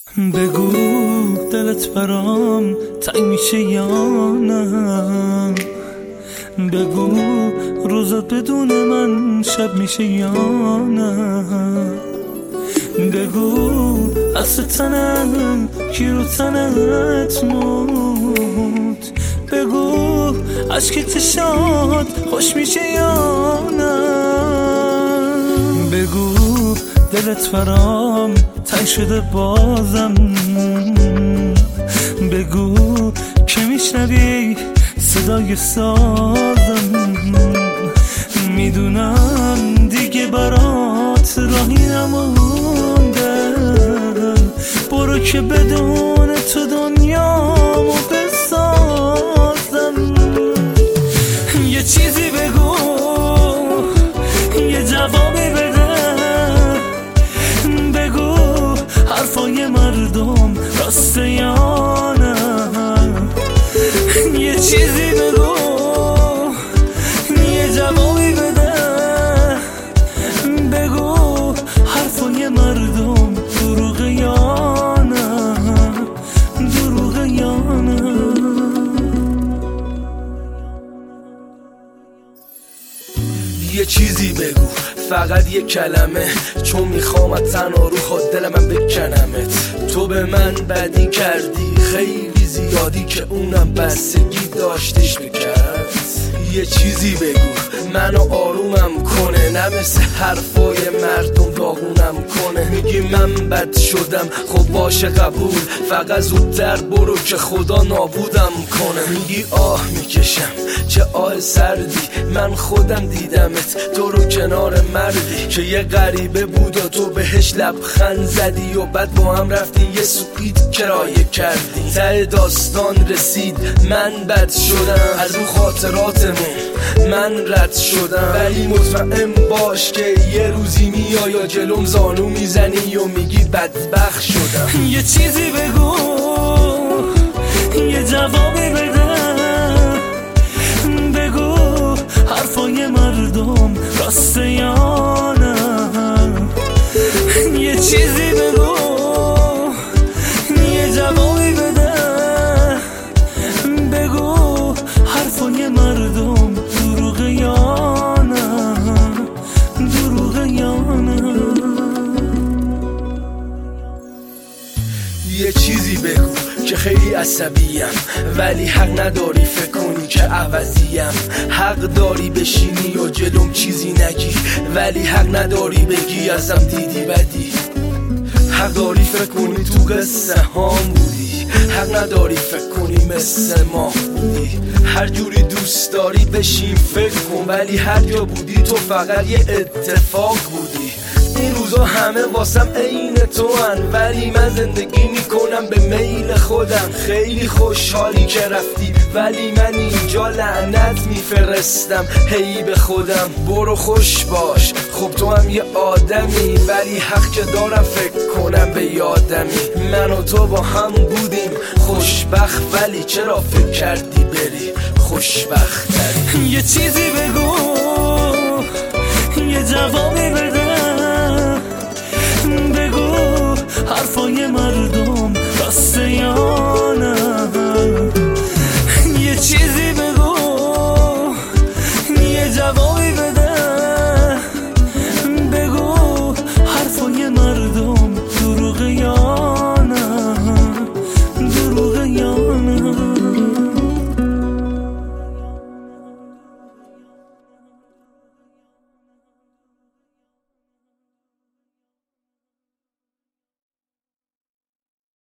بگو دلت برام تنگ میشه یا نه، بگو روزت بدون من شب میشه یا نه، بگو اصل تنم کی رو تنت موت، بگو عشق چشات خوش میشه یا نه، بگو دلت برام تنگ شده بازم، بگو که میشنوی صدای سازم، میدونم دیگه برات راهی نمونده، برو که بدون تو دنیامو بسازم، یه چیزی بگو یه جوابی بده، بگو حرفای مردم راسته یا نه، یه چیزی بگو یه جوابی بده، بگو حرفای مردم دروغه یا نه، دروغه یا نه. یه چیزی بگو فقط یه کلمه، چون میخوام از تنها رو خود دل من بکنمت. تو به من بدی کردی خیلی زیادی که اونم بستگی داشتش بکرد. یه چیزی بگو منو آرومم کنه، نه مثل حرفای مردم داغونم کنه. میگی من بد شدم، خب باشه قبول، فقط زودتر برو که خدا نابودم کنه. میگی آه میکشم چه آه سردی، من خودم دیدمت تو رو کنار مردی که یه غریبه بود و تو بهش لبخند زدی و بعد با هم رفتین یه سوئیت کرایه کردی. ته داستان رسید من بد شدم، از اون خاطراتمون من رد شدم، ولی مطمئن باش که یه روزی میای یا جلوم زانو میزنی و میگی بدبخت شدم. یه چیزی بگو یه جوابی بده، بگو حرفای مردم راسته یا نه، یه چیزی بگو یه جوابی بده، بگو حرفای مردم دروغه یا نه، دروغه یا نه. یه چیزی بگو که خیلی عصبیم، ولی حق نداری فکر کنی که عوضیم. حق داری بشینی و جلوم چیزی نگی، ولی حق نداری بگی ازم دیدی بدی. حق داری فکر کنی تو قصه هام بودی، حق نداری فکر کنی مثل ما بودی. هر جوری دوست داری بشین فکر کن، ولی هر جا بودی تو فقط یه اتفاق بودی. این روزا همه واسم عین تو هن، ولی من زندگی میکنم به میل خودم. خیلی خوشحالی که رفتی، ولی من اینجا لعنت میفرستم هی به خودم. برو خوش باش، خب تو هم یه آدمی، ولی حق که دارم فکر کنم به یادمی. من و تو با هم بودیم خوشبخت، ولی چرا فکر کردی بری خوشبخت تری؟ یه چیزی بگو یه جوابی بده،